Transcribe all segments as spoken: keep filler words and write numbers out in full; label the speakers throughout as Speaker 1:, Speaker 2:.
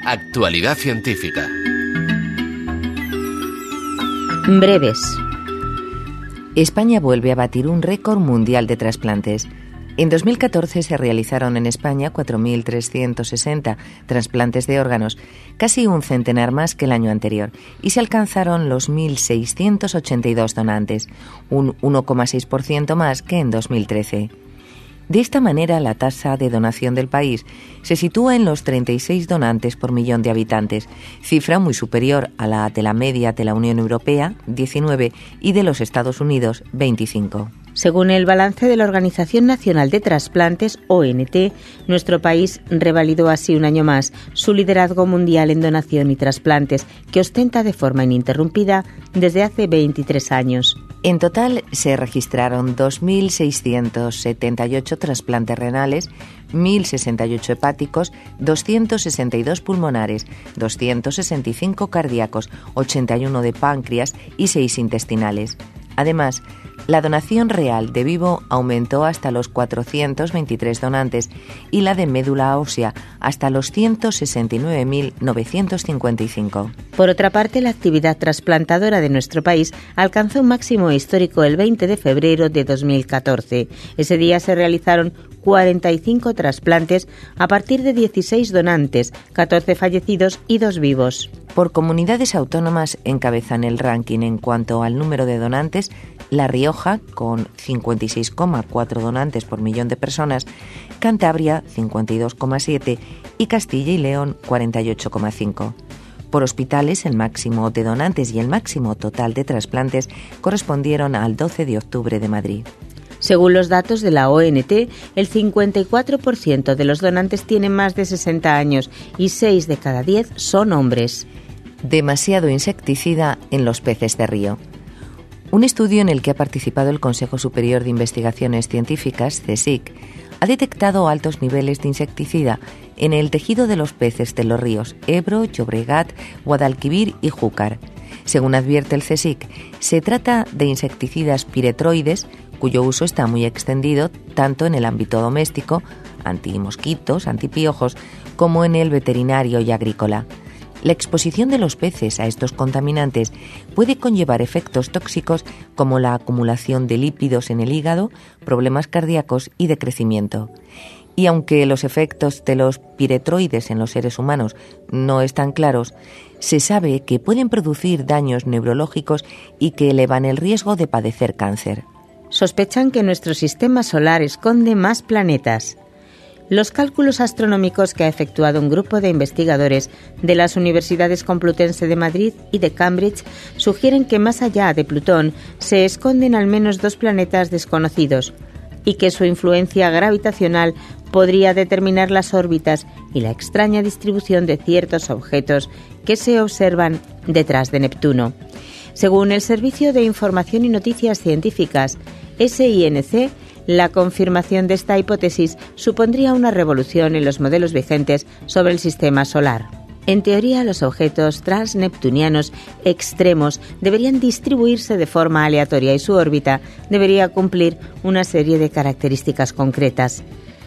Speaker 1: Actualidad científica.
Speaker 2: Breves. España vuelve a batir un récord mundial de trasplantes. En dos mil catorce se realizaron en España cuatro mil trescientos sesenta trasplantes de órganos, casi un centenar más que el año anterior, y se alcanzaron los mil seiscientos ochenta y dos donantes, un uno coma seis por ciento más que en dos mil trece. De esta manera, la tasa de donación del país se sitúa en los treinta y seis donantes por millón de habitantes, cifra muy superior a la de la media de la Unión Europea, diecinueve, y de los Estados Unidos, veinticinco.
Speaker 3: Según el balance de la Organización Nacional de Trasplantes, O N T, nuestro país revalidó así un año más su liderazgo mundial en donación y trasplantes, que ostenta de forma ininterrumpida desde hace veintitrés años.
Speaker 2: En total se registraron dos mil seiscientos setenta y ocho trasplantes renales, mil sesenta y ocho hepáticos, doscientos sesenta y dos pulmonares, doscientos sesenta y cinco cardíacos, ochenta y uno de páncreas y seis intestinales. Además, la donación real de vivo aumentó hasta los cuatrocientos veintitrés donantes y la de médula ósea hasta los ciento sesenta y nueve mil novecientos cincuenta y cinco.
Speaker 3: Por otra parte, la actividad trasplantadora de nuestro país alcanzó un máximo histórico el veinte de febrero de dos mil catorce. Ese día se realizaron cuarenta y cinco trasplantes a partir de dieciséis donantes, catorce fallecidos y dos vivos.
Speaker 2: Por comunidades autónomas encabezan el ranking en cuanto al número de donantes La Rioja, con cincuenta y seis coma cuatro donantes por millón de personas, Cantabria, cincuenta y dos coma siete y Castilla y León, cuarenta y ocho coma cinco. Por hospitales, el máximo de donantes y el máximo total de trasplantes correspondieron al doce de octubre de Madrid.
Speaker 3: Según los datos de la O N T, el cincuenta y cuatro por ciento de los donantes tienen más de sesenta años y seis de cada diez son hombres.
Speaker 2: Demasiado insecticida en los peces de río. Un estudio en el que ha participado el Consejo Superior de Investigaciones Científicas, CSIC, ha detectado altos niveles de insecticida en el tejido de los peces de los ríos Ebro, Llobregat, Guadalquivir y Júcar. Según advierte el CSIC, se trata de insecticidas piretroides, cuyo uso está muy extendido tanto en el ámbito doméstico, antimosquitos, antipiojos, como en el veterinario y agrícola. La exposición de los peces a estos contaminantes puede conllevar efectos tóxicos como la acumulación de lípidos en el hígado, problemas cardíacos y de crecimiento. Y aunque los efectos de los piretroides en los seres humanos no están claros, se sabe que pueden producir daños neurológicos y que elevan el riesgo de padecer cáncer.
Speaker 3: Sospechan que nuestro sistema solar esconde más planetas. Los cálculos astronómicos que ha efectuado un grupo de investigadores de las Universidades Complutense de Madrid y de Cambridge sugieren que más allá de Plutón se esconden al menos dos planetas desconocidos y que su influencia gravitacional podría determinar las órbitas y la extraña distribución de ciertos objetos que se observan detrás de Neptuno. Según el Servicio de Información y Noticias Científicas, S I N C, la confirmación de esta hipótesis supondría una revolución en los modelos vigentes sobre el sistema solar. En teoría, los objetos transneptunianos extremos deberían distribuirse de forma aleatoria y su órbita debería cumplir una serie de características concretas.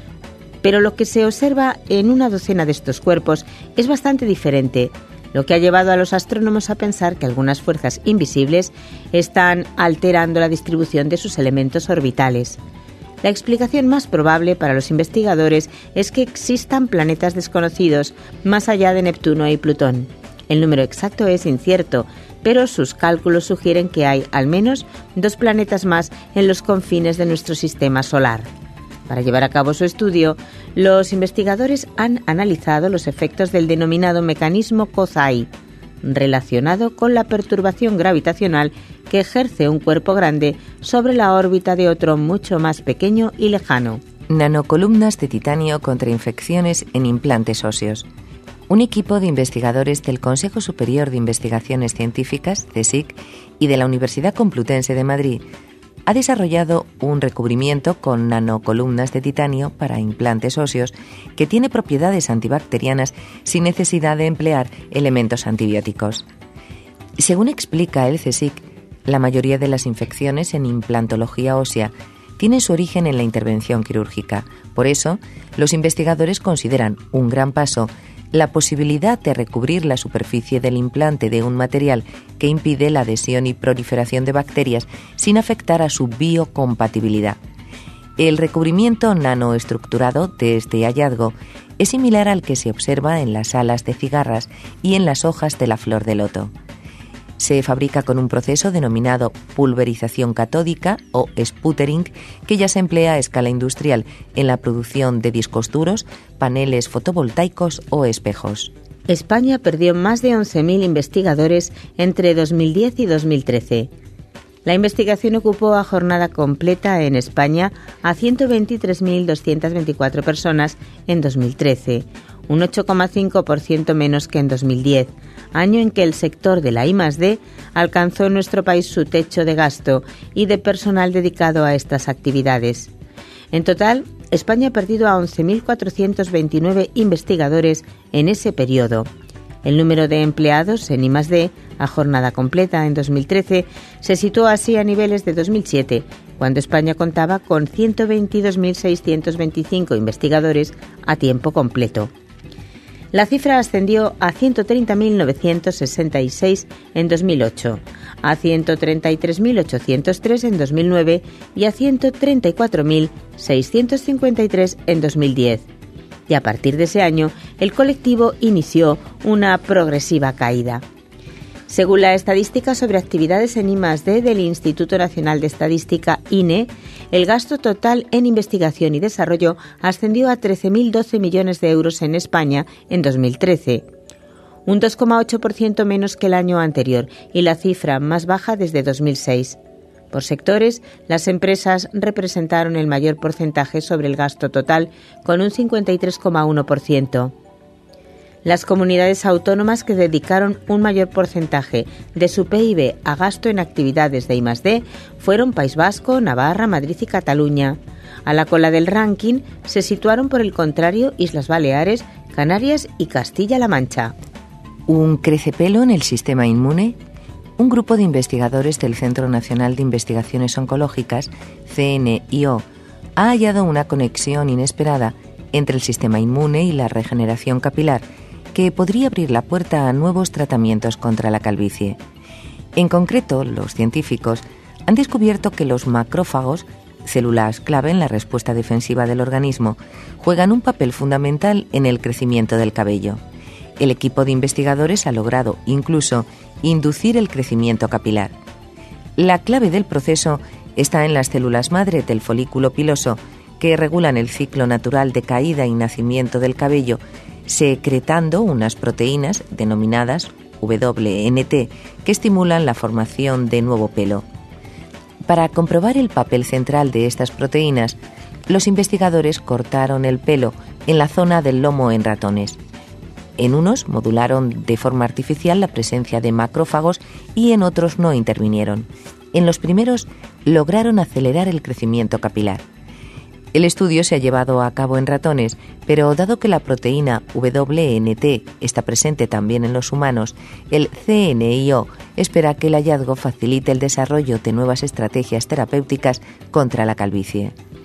Speaker 3: Pero lo que se observa en una docena de estos cuerpos es bastante diferente, lo que ha llevado a los astrónomos a pensar que algunas fuerzas invisibles están alterando la distribución de sus elementos orbitales. La explicación más probable para los investigadores es que existan planetas desconocidos más allá de Neptuno y Plutón. El número exacto es incierto, pero sus cálculos sugieren que hay al menos dos planetas más en los confines de nuestro sistema solar. Para llevar a cabo su estudio, los investigadores han analizado los efectos del denominado mecanismo Kozai, relacionado con la perturbación gravitacional que ejerce un cuerpo grande sobre la órbita de otro mucho más pequeño y lejano.
Speaker 2: Nanocolumnas de titanio contra infecciones en implantes óseos. Un equipo de investigadores del Consejo Superior de Investigaciones Científicas, CSIC, y de la Universidad Complutense de Madrid ha desarrollado un recubrimiento con nanocolumnas de titanio para implantes óseos que tiene propiedades antibacterianas sin necesidad de emplear elementos antibióticos. Según explica el CSIC, la mayoría de las infecciones en implantología ósea tienen su origen en la intervención quirúrgica. Por eso, los investigadores consideran un gran paso la posibilidad de recubrir la superficie del implante de un material que impide la adhesión y proliferación de bacterias sin afectar a su biocompatibilidad. El recubrimiento nanoestructurado de este hallazgo es similar al que se observa en las alas de cigarras y en las hojas de la flor de loto. Se fabrica con un proceso denominado pulverización catódica o sputtering, que ya se emplea a escala industrial en la producción de discos duros, paneles fotovoltaicos o espejos.
Speaker 3: España perdió más de once mil investigadores entre dos mil diez y dos mil trece. La investigación ocupó a jornada completa en España a ciento veintitrés mil doscientas veinticuatro personas en dos mil trece, un ocho coma cinco por ciento menos que en dos mil diez, año en que el sector de la I más D alcanzó en nuestro país su techo de gasto y de personal dedicado a estas actividades. En total, España ha perdido a once mil cuatrocientos veintinueve investigadores en ese periodo. El número de empleados en I más D a jornada completa en dos mil trece se situó así a niveles de dos mil siete, cuando España contaba con ciento veintidós mil seiscientos veinticinco investigadores a tiempo completo. La cifra ascendió a ciento treinta mil novecientos sesenta y seis en dos mil ocho, a ciento treinta y tres mil ochocientos tres en dos mil nueve y a ciento treinta y cuatro mil seiscientos cincuenta y tres en dos mil diez. Y a partir de ese año, el colectivo inició una progresiva caída. Según la estadística sobre actividades en I más D del Instituto Nacional de Estadística, I N E, el gasto total en investigación y desarrollo ascendió a trece mil doce millones de euros en España en dos mil trece, un dos coma ocho por ciento menos que el año anterior y la cifra más baja desde dos mil seis. Por sectores, las empresas representaron el mayor porcentaje sobre el gasto total, con un cincuenta y tres coma uno por ciento. Las comunidades autónomas que dedicaron un mayor porcentaje de su P I B a gasto en actividades de I más D fueron País Vasco, Navarra, Madrid y Cataluña. A la cola del ranking se situaron, por el contrario, Islas Baleares, Canarias y Castilla-La Mancha.
Speaker 2: ¿Un crecepelo en el sistema inmune? Un grupo de investigadores del Centro Nacional de Investigaciones Oncológicas, C N I O, ha hallado una conexión inesperada entre el sistema inmune y la regeneración capilar, que podría abrir la puerta a nuevos tratamientos contra la calvicie. En concreto, los científicos han descubierto que los macrófagos, células clave en la respuesta defensiva del organismo, juegan un papel fundamental en el crecimiento del cabello. El equipo de investigadores ha logrado, incluso, inducir el crecimiento capilar. La clave del proceso está en las células madre del folículo piloso, que regulan el ciclo natural de caída y nacimiento del cabello, secretando unas proteínas denominadas W N T que estimulan la formación de nuevo pelo. Para comprobar el papel central de estas proteínas, los investigadores cortaron el pelo en la zona del lomo en ratones. En unos modularon de forma artificial la presencia de macrófagos y en otros no intervinieron. En los primeros lograron acelerar el crecimiento capilar. El estudio se ha llevado a cabo en ratones, pero dado que la proteína W N T está presente también en los humanos, el C N I O espera que el hallazgo facilite el desarrollo de nuevas estrategias terapéuticas contra la calvicie.